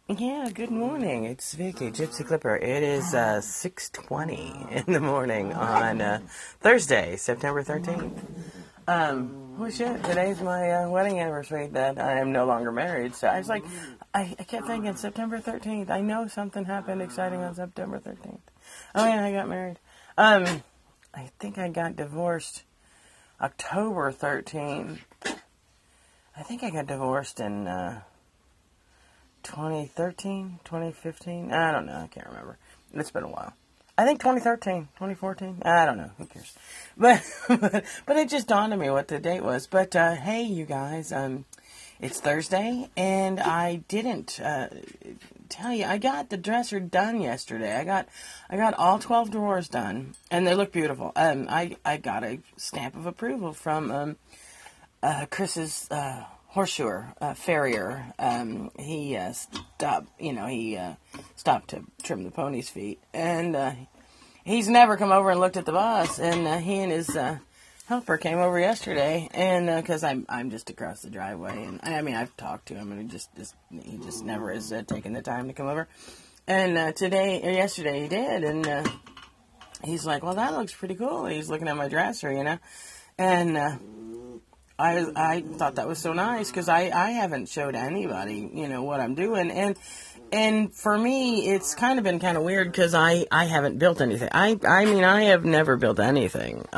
Yeah, good morning. It's Vicky, Gypsy Clipper. It is 6:20 in the morning on Thursday, September 13th. Oh shit, today's my wedding anniversary that I am no longer married. So I was like, I kept thinking September 13th. I know something happened exciting on September 13th. Oh yeah, I got married. I think I got divorced October 13th. I think I got divorced in 2013, 2015. I don't know. I can't remember. It's been a while. I think 2013, 2014. I don't know. Who cares? But but it just dawned on me what the date was. But hey, you guys, it's Thursday, and I didn't tell you. I got the dresser done yesterday. I got all 12 drawers done, and they look beautiful. I got a stamp of approval from Chris's horseshoer farrier. He stopped. He stopped to trim the pony's feet, and he's never come over and looked at the bus. And he and his helper came over yesterday, and because I'm just across the driveway, and I mean I've talked to him, and he just never has taken the time to come over. And yesterday he did, and he's like, "Well, that looks pretty cool." He's looking at my dresser, and I thought that was so nice because I haven't showed anybody, what I'm doing. And for me, it's kind of been kind of weird because I haven't built anything. I mean, I have never built anything.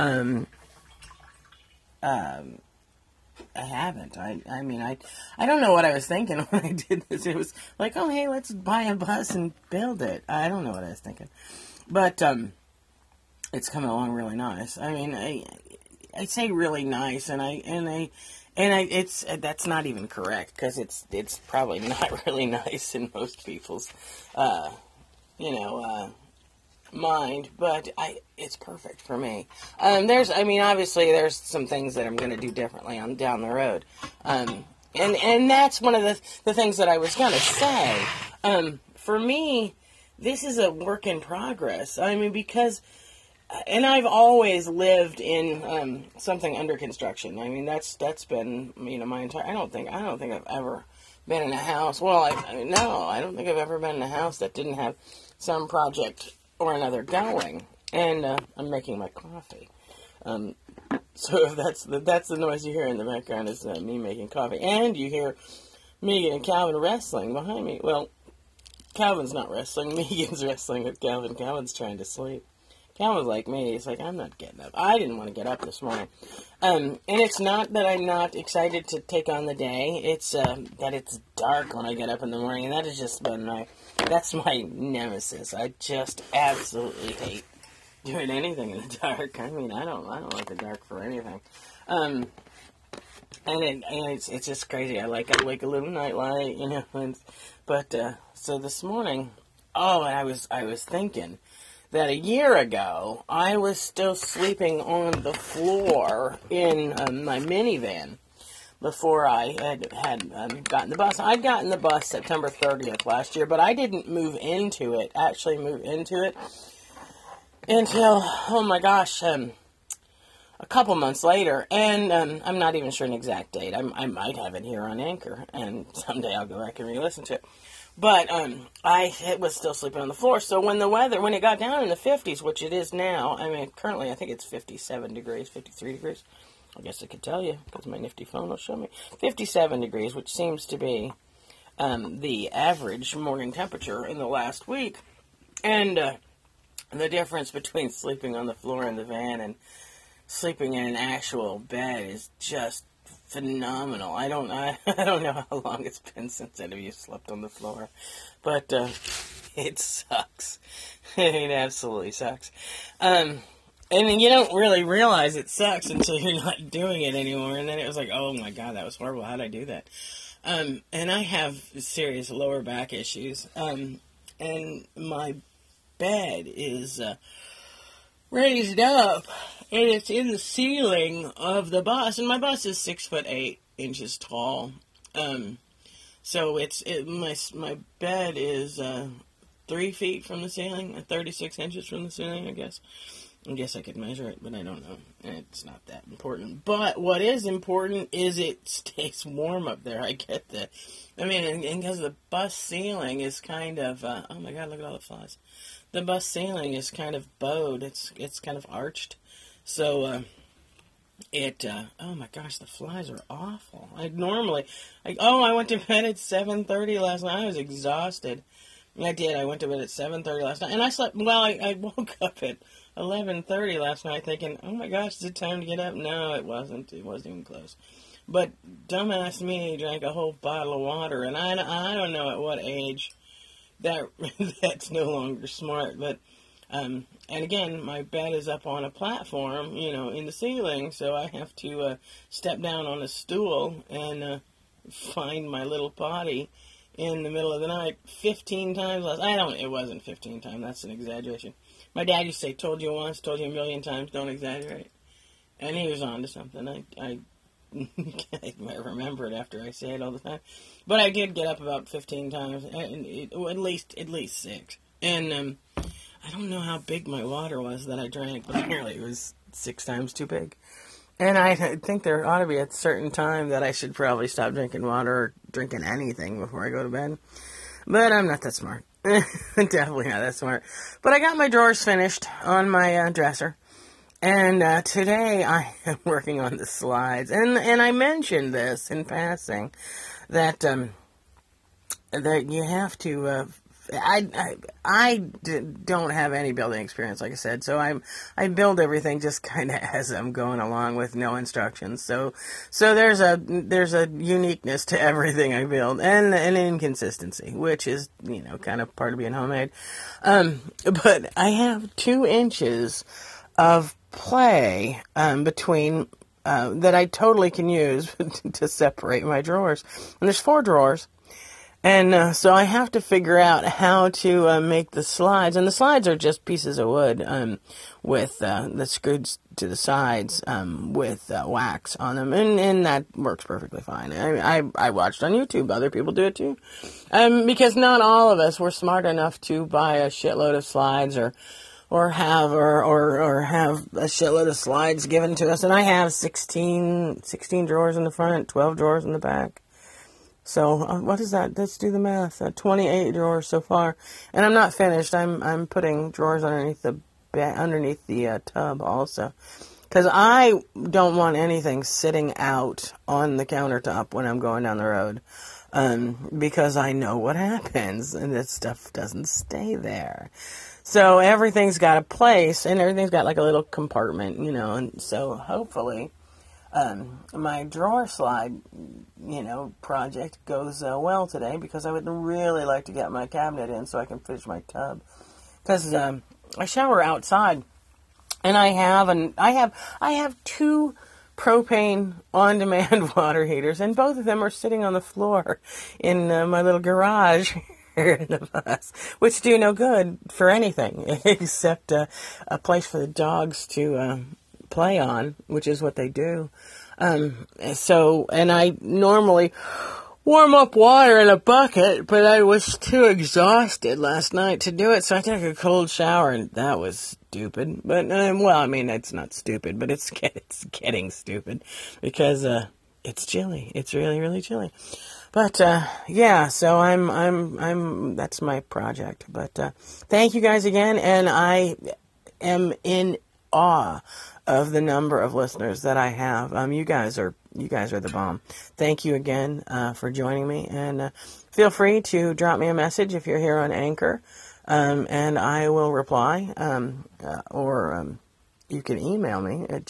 I haven't. I mean, I don't know what I was thinking when I did this. It was like, oh, hey, let's buy a bus and build it. I don't know what I was thinking. But it's coming along really nice. I mean, I say really nice, it's that's not even correct because it's probably not really nice in most people's mind, but it's perfect for me. Obviously there's some things that I'm going to do differently on down the road, and that's one of the things that I was going to say. For me, this is a work in progress. I mean, because. And I've always lived in something under construction. I mean, that's been my entire. I don't think I've ever been in a house. Well, I don't think I've ever been in a house that didn't have some project or another going. And I'm making my coffee. So if that's the noise you hear in the background is me making coffee, and you hear Megan and Calvin wrestling behind me. Well, Calvin's not wrestling. Megan's wrestling with Calvin. Calvin's trying to sleep. Calvin's like me. He's like, I'm not getting up. I didn't want to get up this morning. And it's not that I'm not excited to take on the day. It's that it's dark when I get up in the morning. And that has just been that's my nemesis. I just absolutely hate doing anything in the dark. I mean, I don't like the dark for anything. And it's just crazy. I like a little nightlight, but so this morning, and I was thinking that a year ago, I was still sleeping on the floor in my minivan before I had gotten the bus. I'd gotten the bus September 30th last year, but I didn't move into it until, oh my gosh, a couple months later. And I'm not even sure an exact date. I might have it here on Anchor, and someday I'll go back and re-listen to it. But I was still sleeping on the floor. So when it got down in the 50s, which it is now, I mean, currently I think it's 57 degrees, 53 degrees. I guess I could tell you because my nifty phone will show me. 57 degrees, which seems to be the average morning temperature in the last week. And the difference between sleeping on the floor in the van and sleeping in an actual bed is just phenomenal. I don't know how long it's been since any of you slept on the floor, but it sucks. It absolutely sucks. And you don't really realize it sucks until you're not doing it anymore. And then it was like, oh my God, that was horrible. How did I do that? And I have serious lower back issues. And my bed is raised up, and it's in the ceiling of the bus, and my bus is 6'8" tall. So my bed is 3 feet from the ceiling, 36 inches from the ceiling, I guess. I guess I could measure it, but I don't know. It's not that important. But what is important is it stays warm up there. I get that. I mean, and because the bus ceiling is kind of, oh my God, look at all the flies. The bus ceiling is kind of bowed. It's kind of arched. So, oh my gosh, the flies are awful. I went to bed at 7:30 last night. I was exhausted. I did. I went to bed at 7:30 last night. And I slept, well, I woke up at 11:30 last night thinking, oh my gosh, is it time to get up? No, it wasn't. It wasn't even close. But dumbass me drank a whole bottle of water. And I don't know at what age that's no longer smart. But, and again, my bed is up on a platform, in the ceiling. So I have to step down on a stool and find my little potty in the middle of the night 15 times less. It wasn't 15 times. That's an exaggeration. My dad used to say, told you once, told you a million times, don't exaggerate. And he was on to something. I remember it after I say it all the time. But I did get up about 15 times, at least 6. And I don't know how big my water was that I drank, but apparently it was 6 times too big. And I think there ought to be a certain time that I should probably stop drinking water or drinking anything before I go to bed. But I'm not that smart. Definitely not that smart. But I got my drawers finished on my dresser. And today I am working on the slides. And I mentioned this in passing that that you have to... I don't have any building experience, like I said, so I build everything just kind of as I'm going along with no instructions. So there's a uniqueness to everything I build and an inconsistency, which is kind of part of being homemade. But I have 2 inches of play between that I totally can use to separate my drawers, and there's 4 drawers. And so I have to figure out how to make the slides. And the slides are just pieces of wood with the screws to the sides with wax on them. And that works perfectly fine. I watched on YouTube. Other people do it too. Because not all of us were smart enough to buy a shitload of slides or have a shitload of slides given to us. And I have 16 drawers in the front, 12 drawers in the back. So, what is that? Let's do the math. 28 drawers so far. And I'm not finished. I'm putting drawers underneath the tub also. Because I don't want anything sitting out on the countertop when I'm going down the road. Because I know what happens. And this stuff doesn't stay there. So, everything's got a place. And everything's got like a little compartment, And so, hopefully... my drawer slide, project goes well today because I would really like to get my cabinet in so I can finish my tub. Because I shower outside, and I have 2 propane on-demand water heaters, and both of them are sitting on the floor in my little garage here in the bus, which do no good for anything except a place for the dogs to play on, which is what they do. And I normally warm up water in a bucket, but I was too exhausted last night to do it, so I took a cold shower, and that was stupid. But, it's not stupid, but it's getting stupid, because, it's chilly. It's really, really chilly. But, so I'm that's my project. But, thank you guys again, and I am in awe of the number of listeners that I have. You guys are the bomb. Thank you again for joining me, and feel free to drop me a message if you're here on Anchor, and I will reply. Or you can email me at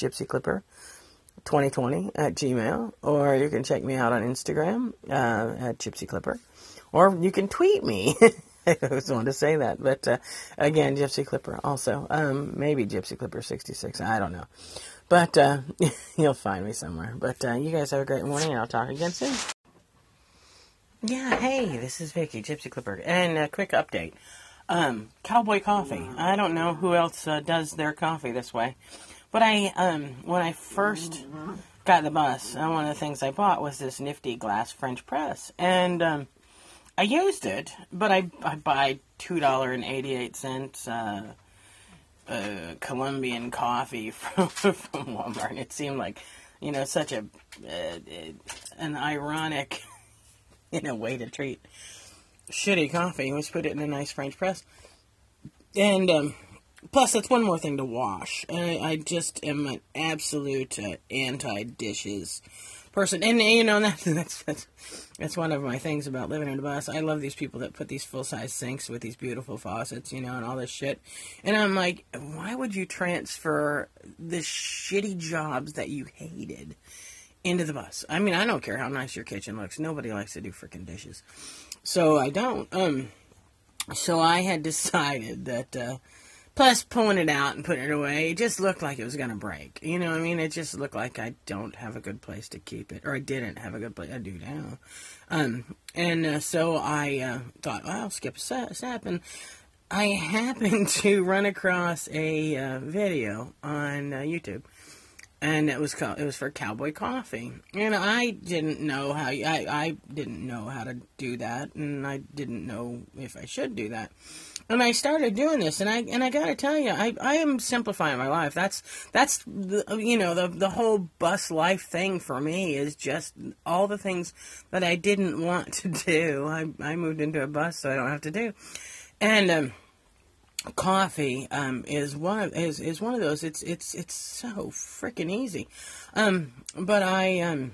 gypsyclipper2020@gmail, or you can check me out on Instagram at gypsyclipper, or you can tweet me. I just wanted to say that. But, again, Gypsy Clipper also. Maybe Gypsy Clipper 66. I don't know. But, you'll find me somewhere. But, you guys have a great morning, and I'll talk again soon. Yeah, hey, this is Vicky, Gypsy Clipper. And a quick update. Cowboy Coffee. I don't know who else does their coffee this way. But when I first got the bus, one of the things I bought was this nifty glass French press. And, I used it, but I buy $2.88 Colombian coffee from Walmart. And it seemed like, such an ironic, way to treat shitty coffee. Was put it in a nice French press. And plus, that's one more thing to wash. I just am an absolute anti-dishes person. And, that's one of my things about living in a bus. I love these people that put these full-size sinks with these beautiful faucets, and all this shit. And I'm like, why would you transfer the shitty jobs that you hated into the bus? I mean, I don't care how nice your kitchen looks. Nobody likes to do freaking dishes. So I don't. So I had decided that, plus pulling it out and putting it away, it just looked like it was going to break. You know what I mean? It just looked like I don't have a good place to keep it. Or I didn't have a good place. I do now. So I thought, well, I'll skip a step. And I happened to run across a video on YouTube. And it was for Cowboy Coffee. And I didn't know how I didn't know how to do that, and I didn't know if I should do that. And I started doing this, and I gotta tell you, I am simplifying my life. That's the whole bus life thing for me is just all the things that I didn't want to do. I moved into a bus so I don't have to do. And coffee is one of those. It's so freaking easy. But I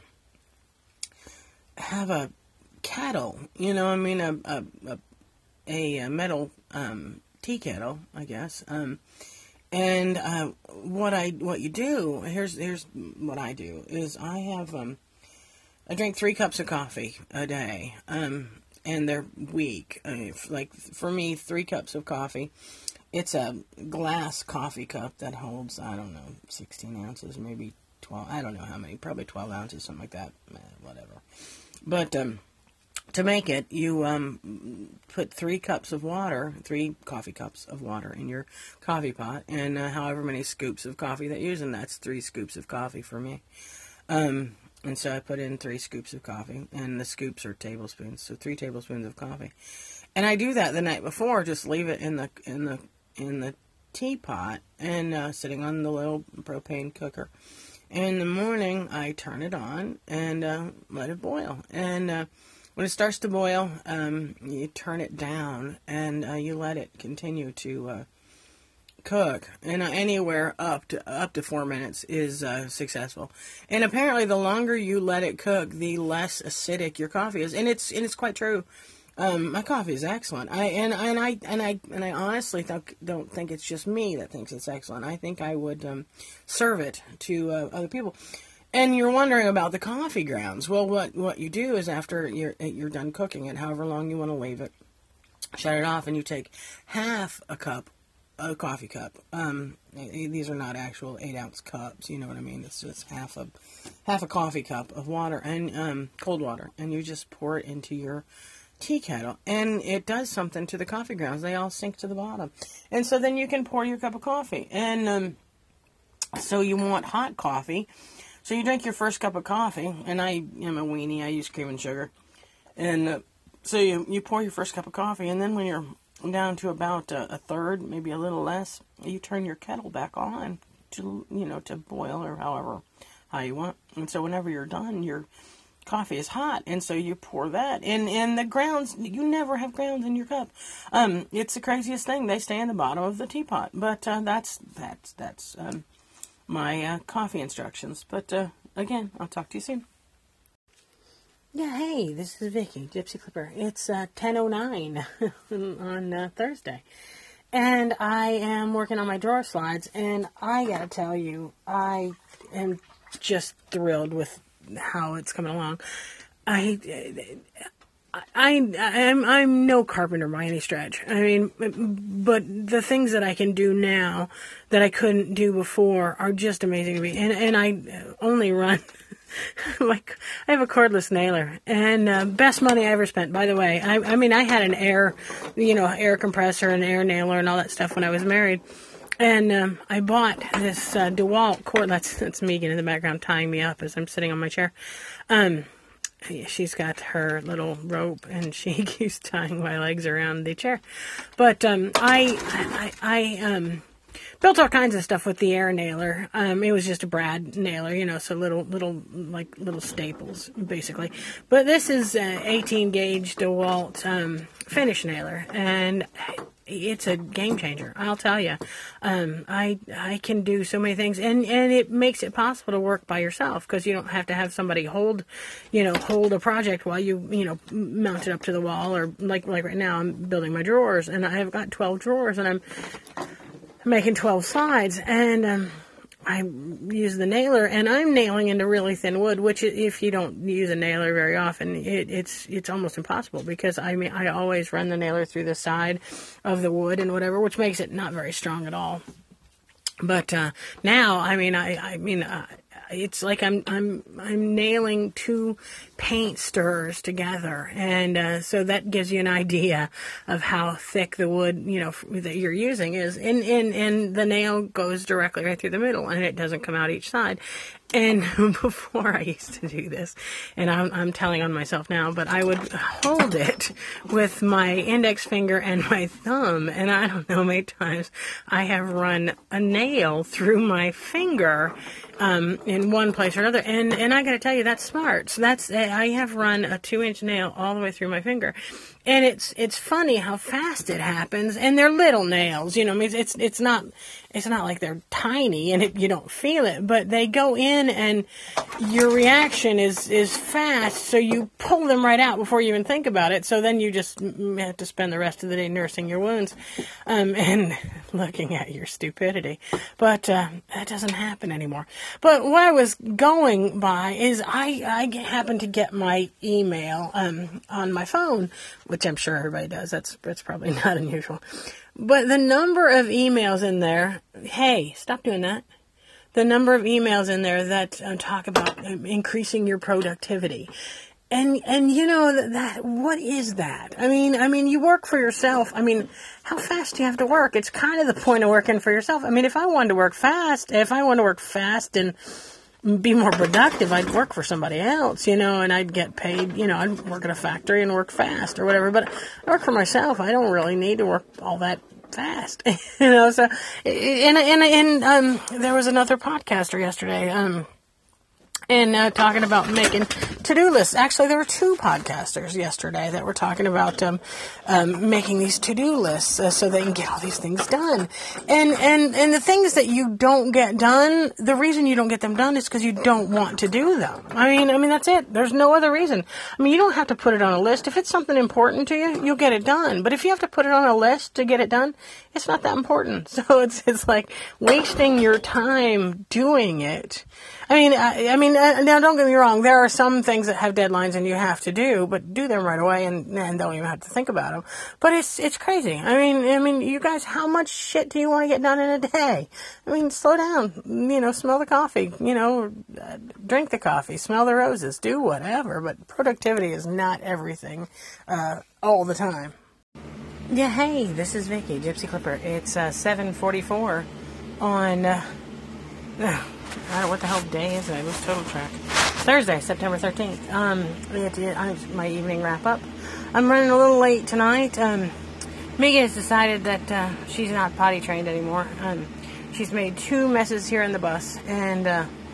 have a kettle. A metal tea kettle, I guess. And what you do, here's what I do is I drink 3 cups of coffee a day. And they're weak. Like for me, 3 cups of coffee. It's a glass coffee cup that holds, 16 ounces, maybe 12. I don't know how many. Probably 12 ounces, something like that. Whatever. But to make it, you put 3 cups of water, 3 coffee cups of water in your coffee pot, and however many scoops of coffee that you use, and that's 3 scoops of coffee for me. And so I put in 3 scoops of coffee, and the scoops are tablespoons, so 3 tablespoons of coffee. And I do that the night before, just leave it in the teapot and sitting on the little propane cooker. And in the morning, I turn it on and let it boil. And when it starts to boil, you turn it down and you let it continue to cook, and anywhere up to 4 minutes is successful. And apparently, the longer you let it cook, the less acidic your coffee is, and it's quite true. My coffee is excellent. I honestly don't think it's just me that thinks it's excellent. I think I would serve it to other people. And you're wondering about the coffee grounds. Well, what you do is after you're done cooking it, however long you want to leave it, shut it off, and you take half a coffee cup. These are not actual 8-ounce cups. You know what I mean? It's just half a coffee cup of water and cold water, and you just pour it into your tea kettle, and it does something to the coffee grounds. They all sink to the bottom, and so then you can pour your cup of coffee. And so you want hot coffee, so you drink your first cup of coffee. And I am a weenie. I use cream and sugar, and so you pour your first cup of coffee, and then when you're down to about a third, maybe a little less, you turn your kettle back on to boil, or however high you want. And so whenever you're done, your coffee is hot, and so you pour that. And the grounds, you never have grounds in your cup. It's the craziest thing. They stay in the bottom of the teapot. But that's my coffee instructions. But again, I'll talk to you soon. Yeah, hey, this is Vicky, Gypsy Clipper. It's 10:09 on Thursday. And I am working on my drawer slides, and I gotta tell you, I am just thrilled with how it's coming along. I'm no carpenter by any stretch. I mean, but the things that I can do now that I couldn't do before are just amazing to me. And I only run like, I have a cordless nailer, and best money I ever spent, by the way. I mean, I had an air compressor and air nailer and all that stuff when I was married. And I bought this DeWalt cord. That's Megan in the background tying me up as I'm sitting on my chair. She's got her little rope, and she keeps tying my legs around the chair. But I built all kinds of stuff with the air nailer. It was just a brad nailer, so little staples, basically. But this is 18 gauge DeWalt finish nailer, and it's a game changer, I'll tell you. I can do so many things, and it makes it possible to work by yourself, because you don't have to have somebody hold a project while you mount it up to the wall, or like right now I'm building my drawers, and I've got 12 drawers, and I'm making 12 slides, and I use the nailer, and I'm nailing into really thin wood, which if you don't use a nailer very often, it's almost impossible, because I always run the nailer through the side of the wood and whatever, which makes it not very strong at all. But now, it's like I'm nailing two paint stirrers together, and so that gives you an idea of how thick the wood that you're using is, and the nail goes directly right through the middle, and it doesn't come out each side. And before I used to do this, and I'm telling on myself now, but I would hold it with my index finger and my thumb, and I don't know how many times I have run a nail through my finger in one place or another, and I got to tell you, that's smart. So I have run a 2-inch nail all the way through my finger, and it's funny how fast it happens. And they're little nails, it's not like they're tiny and you don't feel it, but they go in and your reaction is fast, so you pull them right out before you even think about it. So then you just have to spend the rest of the day nursing your wounds and looking at your stupidity. But that doesn't happen anymore. But what I was going by is I happened to get my email on my phone, which I'm sure everybody does. That's probably not unusual. But the number of emails in there, hey, stop doing that. The number of emails in there that talk about increasing your productivity. And that what is that? I mean, you work for yourself. How fast do you have to work? It's kind of the point of working for yourself. If I wanted to work fast and be more productive, I'd work for somebody else, and I'd get paid, I'd work at a factory and work fast or whatever. But I work for myself. I don't really need to work all that fast, so, and there was another podcaster yesterday, and talking about making to-do lists. Actually, there were two podcasters yesterday that were talking about making these to-do lists so they can get all these things done. And the things that you don't get done, the reason you don't get them done is because you don't want to do them. I mean, that's it. There's no other reason. You don't have to put it on a list. If it's something important to you, you'll get it done. But if you have to put it on a list to get it done, it's not that important. So it's like wasting your time doing it. Now don't get me wrong. There are some things that have deadlines and you have to do, but do them right away and don't even have to think about them. But it's crazy. You guys, how much shit do you want to get done in a day? Slow down. Smell the coffee. Drink the coffee. Smell the roses. Do whatever. But productivity is not everything all the time. Yeah, hey, this is Vicky, Gypsy Clipper. It's 7:44 on. I don't know what the hell day is it. I lose total track. Thursday, September 13th. My evening wrap up. I'm running a little late tonight. Megan has decided that she's not potty trained anymore. She's made 2 messes here in the bus, and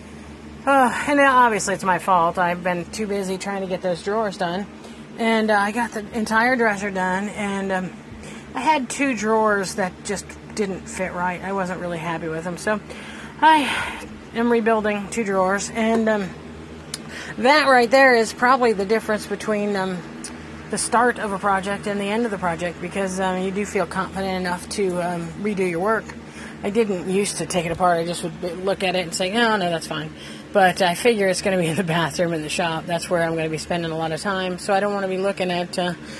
obviously it's my fault. I've been too busy trying to get those drawers done, and I got the entire dresser done, and I had 2 drawers that just didn't fit right. I wasn't really happy with them, so I am rebuilding 2 drawers, and that right there is probably the difference between the start of a project and the end of the project, because you do feel confident enough to redo your work. I didn't used to take it apart. I just would look at it and say, oh, no, that's fine. But I figure it's going to be in the bathroom in the shop. That's where I'm going to be spending a lot of time, so I don't want to be looking at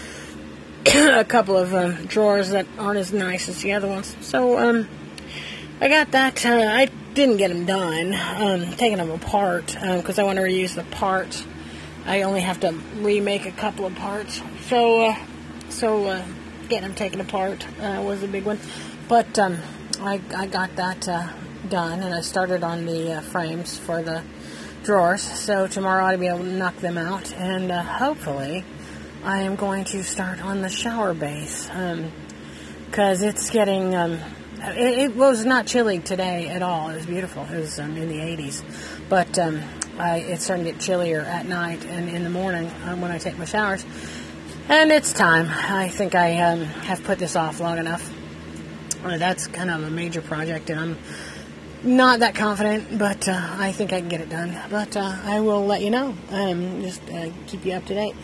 a couple of drawers that aren't as nice as the other ones. So I got that. I didn't get them done, taking them apart, because I want to reuse the parts. I only have to remake a couple of parts. So getting them taken apart was a big one. But I got that done, and I started on the frames for the drawers. So tomorrow I ought to be able to knock them out, and hopefully I am going to start on the shower base, because it's getting it was not chilly today at all. It was beautiful. It was in the 80s. But it's starting to get chillier at night and in the morning when I take my showers. And it's time. I think I have put this off long enough. That's kind of a major project, and I'm not that confident, but I think I can get it done. But I will let you know. Just keep you up to date.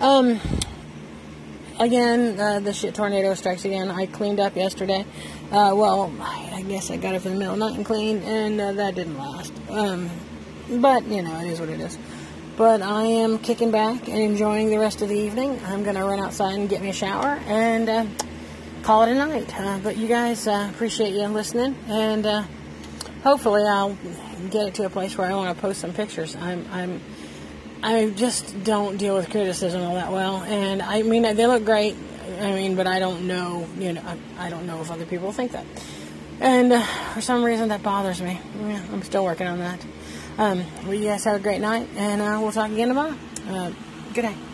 Again, the shit tornado strikes again. I cleaned up yesterday. Well, I guess I got up in the middle of the night and cleaned, and that didn't last. But, it is what it is. But I am kicking back and enjoying the rest of the evening. I'm going to run outside and get me a shower and call it a night. But you guys, appreciate you listening, and hopefully I'll get it to a place where I want to post some pictures. I just don't deal with criticism all that well, and I mean, they look great, but I don't know, I don't know if other people think that, and for some reason that bothers me. Yeah, I'm still working on that. Well, you guys have a great night, and we'll talk again tomorrow. Good day.